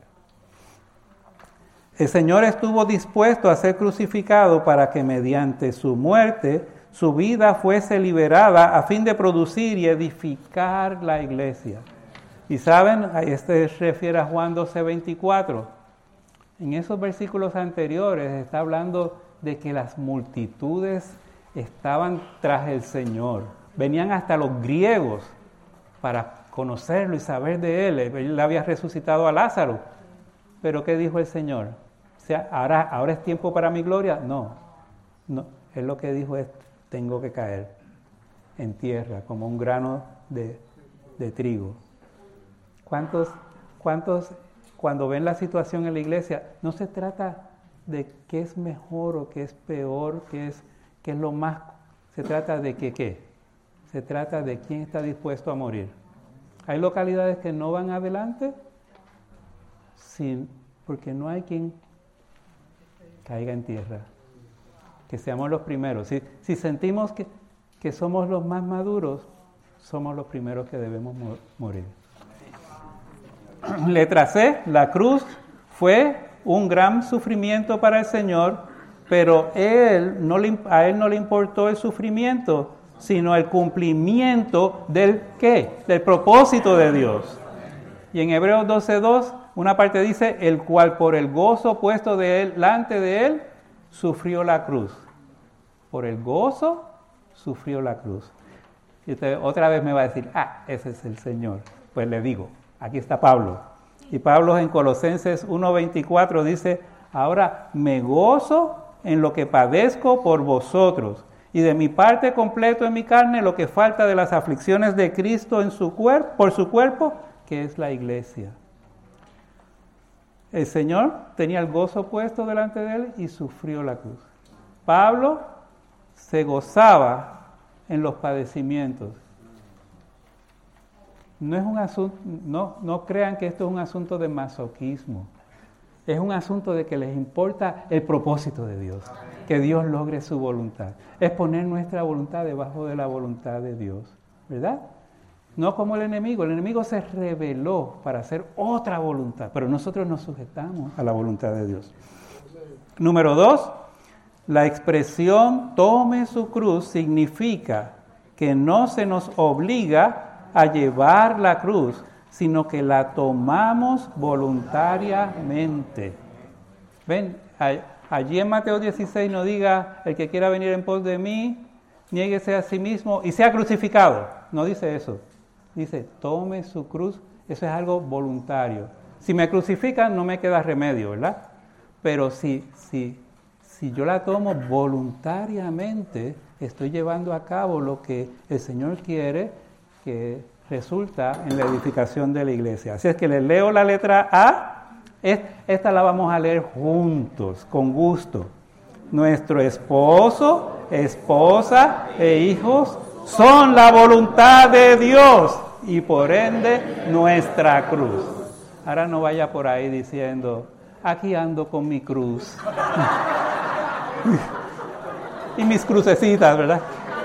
El Señor estuvo dispuesto a ser crucificado para que mediante su muerte, su vida fuese liberada a fin de producir y edificar la iglesia. Y saben, este refiere a Juan 12:24. En esos versículos anteriores está hablando de que las multitudes estaban tras el Señor. Venían hasta los griegos para conocerlo y saber de Él. Él había resucitado a Lázaro. Pero ¿qué dijo el Señor? O sea, ¿ahora es tiempo para mi gloria? No. Él lo que dijo es, tengo que caer en tierra como un grano de trigo. ¿Cuántos cuando ven la situación en la iglesia, no se trata de qué es mejor o qué es peor, qué es lo más, se trata de qué? Se trata de quién está dispuesto a morir. Hay localidades que no van adelante porque no hay quien caiga en tierra. Que seamos los primeros. Si sentimos que somos los más maduros, somos los primeros que debemos morir. Letra C, la cruz fue un gran sufrimiento para el Señor, pero a Él no le importó el sufrimiento, sino el cumplimiento del ¿qué? Del propósito de Dios. Y en Hebreos 12:2, una parte dice, el cual por el gozo puesto delante de Él, sufrió la cruz. Por el gozo, sufrió la cruz. Y usted otra vez me va a decir, ese es el Señor. Pues le digo, aquí está Pablo. Y Pablo en Colosenses 1:24 dice, ahora me gozo en lo que padezco por vosotros, y de mi parte completo en mi carne lo que falta de las aflicciones de Cristo por su cuerpo, que es la iglesia. El Señor tenía el gozo puesto delante de Él y sufrió la cruz. Pablo se gozaba en los padecimientos. No es un asunto, no crean que esto es un asunto de masoquismo. Es un asunto de que les importa el propósito de Dios, que Dios logre su voluntad. Es poner nuestra voluntad debajo de la voluntad de Dios, ¿verdad? No como el enemigo se rebeló para hacer otra voluntad, pero nosotros nos sujetamos a la voluntad de Dios. Número 2, la expresión tome su cruz significa que no se nos obliga a llevar la cruz, sino que la tomamos voluntariamente. Ven, allí en Mateo 16 no diga, el que quiera venir en pos de mí, niéguese a sí mismo y sea crucificado. No dice eso. Dice, tome su cruz. Eso es algo voluntario. Si me crucifican, no me queda remedio, ¿verdad? Pero si yo la tomo voluntariamente, estoy llevando a cabo lo que el Señor quiere, que resulta en la edificación de la iglesia. Así es que les leo la letra A. Esta la vamos a leer juntos, con gusto. Nuestro esposo, esposa e hijos son la voluntad de Dios y por ende nuestra cruz. Ahora no vaya por ahí diciendo, aquí ando con mi cruz. Y mis crucecitas, ¿verdad?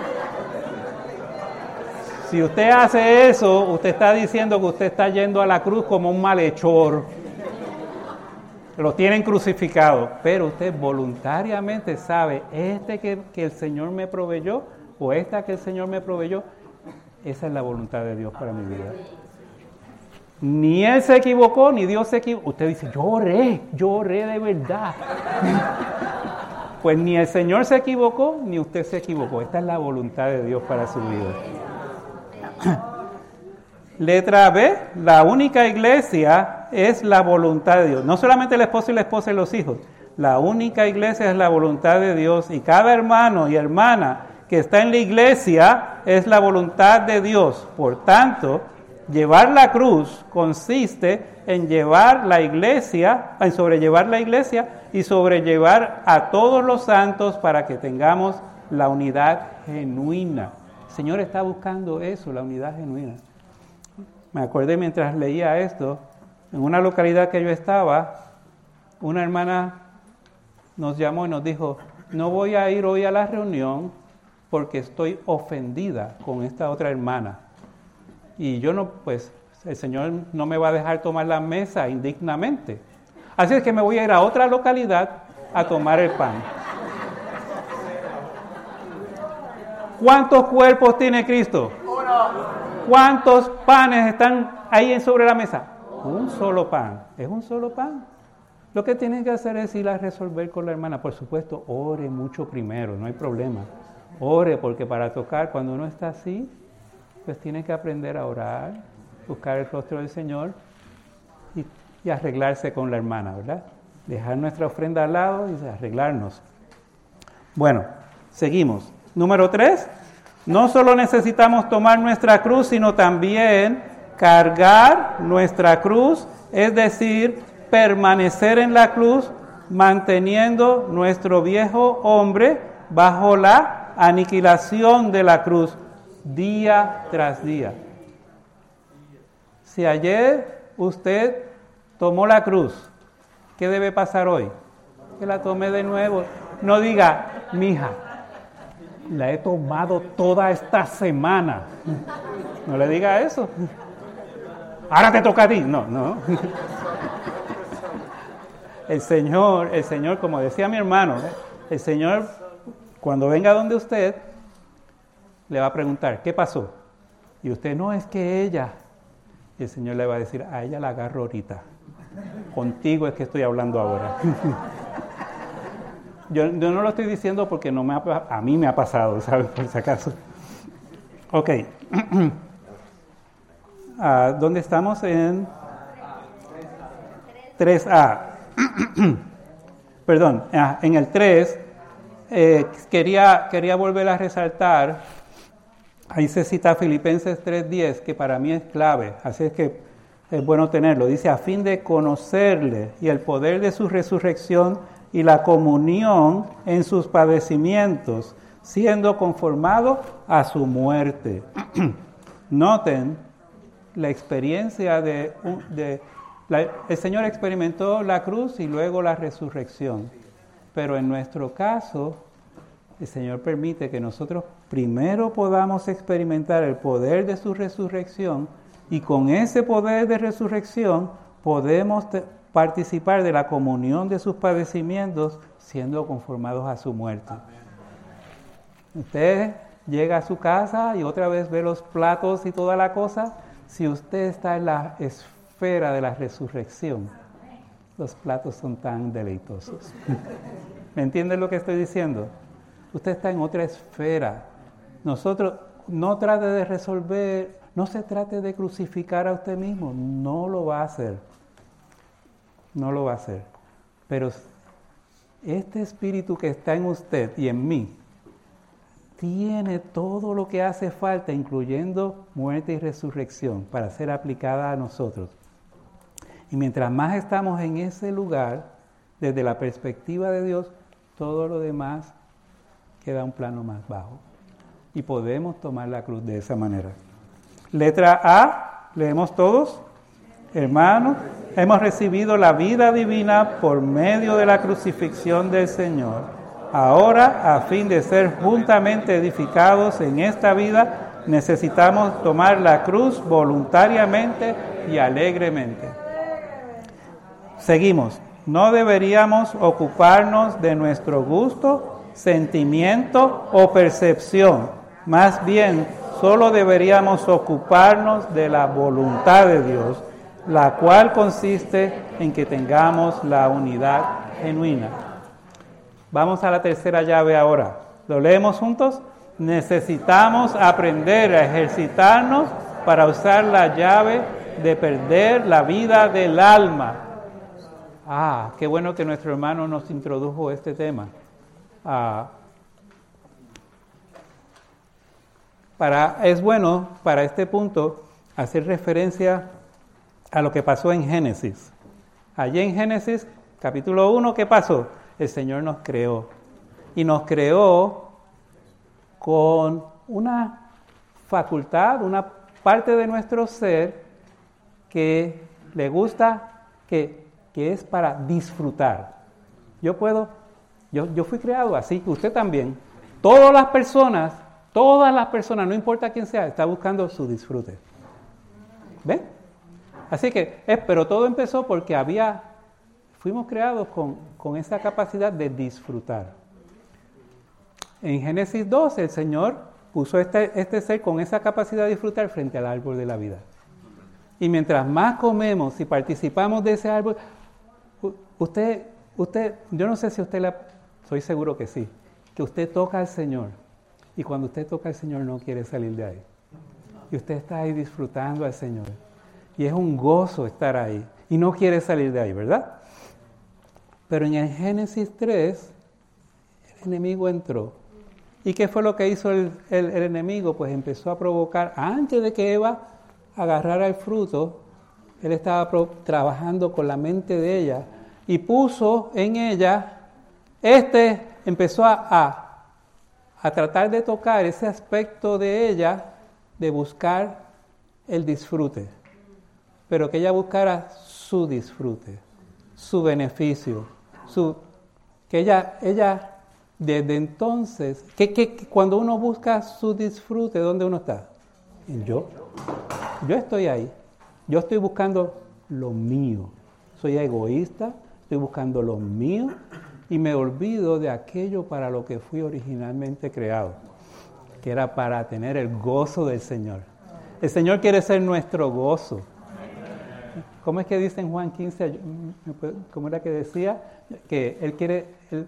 Si usted hace eso, usted está diciendo que usted está yendo a la cruz como un malhechor. Lo tienen crucificado, pero usted voluntariamente sabe, que el Señor me proveyó, o esta que el Señor me proveyó, esa es la voluntad de Dios para mi vida. Ni Él se equivocó, ni Dios se equivocó. Usted dice, yo oré de verdad. Pues ni el Señor se equivocó, ni usted se equivocó. Esta es la voluntad de Dios para su vida. Letra B, la única iglesia es la voluntad de Dios. No solamente el esposo y la esposa y los hijos. La única iglesia es la voluntad de Dios y cada hermano y hermana que está en la iglesia es la voluntad de Dios. Por tanto, llevar la cruz consiste en llevar la iglesia, en sobrellevar la iglesia y sobrellevar a todos los santos para que tengamos la unidad genuina. El Señor está buscando eso, la unidad genuina. Me acordé mientras leía esto, en una localidad que yo estaba, una hermana nos llamó y nos dijo, no voy a ir hoy a la reunión porque estoy ofendida con esta otra hermana. Y yo no, pues, el Señor no me va a dejar tomar la mesa indignamente. Así es que me voy a ir a otra localidad a tomar el pan. ¿Cuántos cuerpos tiene Cristo? ¿Cuántos panes están ahí sobre la mesa? Un solo pan. Es un solo pan. Lo que tienen que hacer es ir a resolver con la hermana. Por supuesto, ore mucho primero, no hay problema. Ore, porque para tocar, cuando uno está así, pues tiene que aprender a orar, buscar el rostro del Señor y arreglarse con la hermana, ¿verdad? Dejar nuestra ofrenda al lado y arreglarnos. Bueno, seguimos. Número 3, no solo necesitamos tomar nuestra cruz, sino también cargar nuestra cruz, es decir, permanecer en la cruz, manteniendo nuestro viejo hombre bajo la aniquilación de la cruz, día tras día. Si ayer usted tomó la cruz, ¿qué debe pasar hoy? Que la tome de nuevo. No diga, mija, la he tomado toda esta semana. No le diga eso. Ahora te toca a ti. No. El Señor, como decía mi hermano, el Señor, cuando venga donde usted, le va a preguntar, ¿qué pasó? Y usted, no, es que ella. Y el Señor le va a decir, a ella la agarro ahorita. Contigo es que estoy hablando ahora. Yo no lo estoy diciendo porque a mí me ha pasado, ¿sabes? Por si acaso. Ok. ¿Dónde estamos? En 3A. Perdón, en el 3 quería volver a resaltar, ahí se cita Filipenses 3:10, que para mí es clave, así es que es bueno tenerlo. Dice, a fin de conocerle y el poder de su resurrección y la comunión en sus padecimientos, siendo conformado a su muerte. Noten la experiencia el Señor experimentó la cruz y luego la resurrección. Pero en nuestro caso, el Señor permite que nosotros primero podamos experimentar el poder de su resurrección y con ese poder de resurrección podemos participar de la comunión de sus padecimientos siendo conformados a su muerte. Usted llega a su casa y otra vez ve los platos y toda la cosa. Si usted está en la esfera de la resurrección, los platos son tan deleitosos. ¿Me entiende lo que estoy diciendo? Usted está en otra esfera. Nosotros, no trate de resolver, no se trate de crucificar a usted mismo, no lo va a hacer. No lo va a hacer. Pero este espíritu que está en usted y en mí, tiene todo lo que hace falta, incluyendo muerte y resurrección, para ser aplicada a nosotros. Y mientras más estamos en ese lugar, desde la perspectiva de Dios, todo lo demás queda un plano más bajo. Y podemos tomar la cruz de esa manera. Letra A, leemos todos. Hermanos, hemos recibido la vida divina por medio de la crucifixión del Señor. Ahora, a fin de ser juntamente edificados en esta vida, necesitamos tomar la cruz voluntariamente y alegremente. Seguimos. No deberíamos ocuparnos de nuestro gusto, sentimiento o percepción. Más bien, solo deberíamos ocuparnos de la voluntad de Dios, la cual consiste en que tengamos la unidad genuina. Vamos a la tercera llave ahora. ¿Lo leemos juntos? Necesitamos aprender a ejercitarnos para usar la llave de perder la vida del alma. Qué bueno que nuestro hermano nos introdujo este tema. Es bueno para este punto hacer referencia a lo que pasó en Génesis. Allí en Génesis, capítulo 1, ¿qué pasó? El Señor nos creó. Y nos creó con una facultad, una parte de nuestro ser que le gusta, que es para disfrutar. Yo fui creado así, usted también. Todas las personas, no importa quién sea, está buscando su disfrute. ¿Ven? Así que, pero todo empezó porque fuimos creados con esa capacidad de disfrutar. En Génesis 2, el Señor puso este ser con esa capacidad de disfrutar frente al árbol de la vida. Y mientras más comemos y participamos de ese árbol, usted, yo no sé si estoy seguro que sí, que usted toca al Señor. Y cuando usted toca al Señor no quiere salir de ahí. Y usted está ahí disfrutando al Señor. Y es un gozo estar ahí. Y no quiere salir de ahí, ¿verdad? Pero en el Génesis 3, el enemigo entró. ¿Y qué fue lo que hizo el enemigo? Pues empezó a provocar, antes de que Eva agarrara el fruto, él estaba trabajando con la mente de ella y puso en ella, empezó a tratar de tocar ese aspecto de ella, de buscar el disfrute, pero que ella buscara su disfrute, su beneficio, que ella desde entonces, que cuando uno busca su disfrute, ¿dónde uno está? En yo. Yo estoy ahí. Yo estoy buscando lo mío. Soy egoísta, estoy buscando lo mío y me olvido de aquello para lo que fui originalmente creado, que era para tener el gozo del Señor. El Señor quiere ser nuestro gozo. ¿Cómo es que dice en Juan 15? ¿Cómo era que decía? Que Él quiere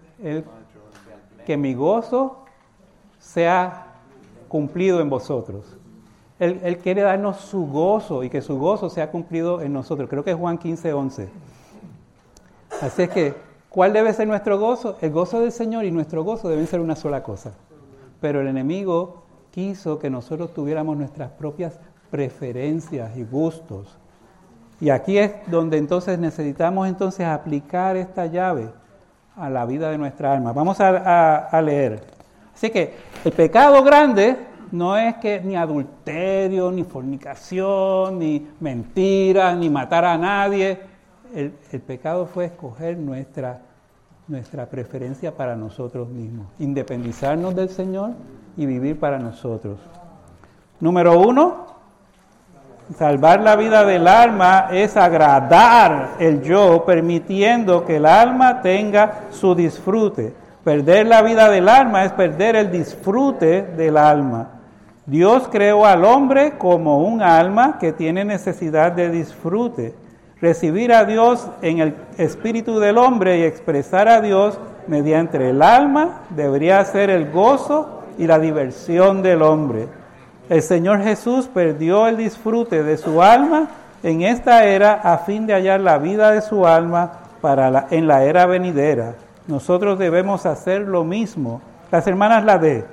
que mi gozo sea cumplido en vosotros. Él quiere darnos su gozo y que su gozo sea cumplido en nosotros. Creo que es Juan 15:11. Así es que, ¿cuál debe ser nuestro gozo? El gozo del Señor y nuestro gozo deben ser una sola cosa. Pero el enemigo quiso que nosotros tuviéramos nuestras propias preferencias y gustos. Y aquí es donde entonces necesitamos aplicar esta llave a la vida de nuestra alma. Vamos a leer. Así que el pecado grande no es que ni adulterio, ni fornicación, ni mentira, ni matar a nadie. El pecado fue escoger nuestra preferencia para nosotros mismos, independizarnos del Señor y vivir para nosotros. Número 1, salvar la vida del alma es agradar el yo, permitiendo que el alma tenga su disfrute. Perder la vida del alma es perder el disfrute del alma. Dios creó al hombre como un alma que tiene necesidad de disfrute. Recibir a Dios en el espíritu del hombre y expresar a Dios mediante el alma debería ser el gozo y la diversión del hombre. El Señor Jesús perdió el disfrute de su alma en esta era a fin de hallar la vida de su alma en la era venidera. Nosotros debemos hacer lo mismo. Las hermanas la de.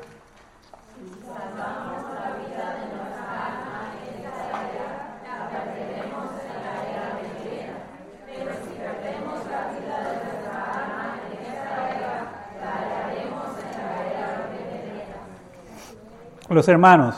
Los hermanos.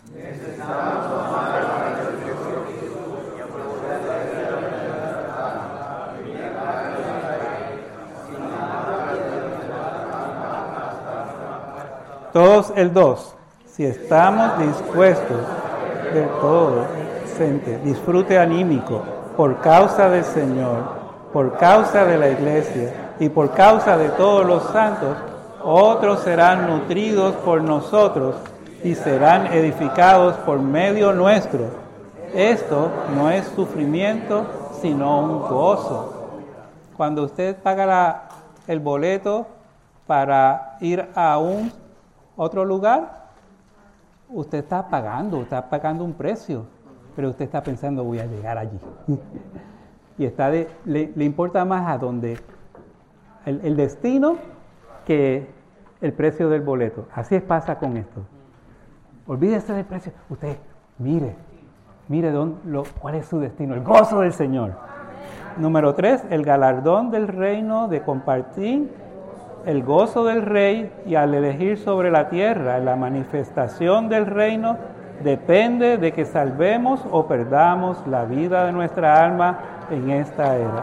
Todos el 2. Si estamos dispuestos de todo, disfrute anímico, por causa del Señor, por causa de la iglesia y por causa de todos los santos, otros serán nutridos por nosotros y serán edificados por medio nuestro. Esto no es sufrimiento, sino un gozo. Cuando usted paga el boleto para ir a otro lugar, usted está pagando un precio, pero usted está pensando, voy a llegar allí. Y le importa más a dónde el destino que el precio del boleto. Así pasa con esto. Olvídese del precio. Usted mire cuál es su destino, el gozo del Señor. Número 3, el galardón del reino de compartir el gozo del Rey y al elegir sobre la tierra la manifestación del reino depende de que salvemos o perdamos la vida de nuestra alma en esta era.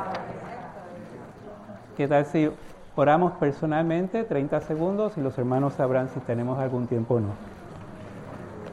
¿Qué tal si oramos personalmente 30 segundos y los hermanos sabrán si tenemos algún tiempo o no?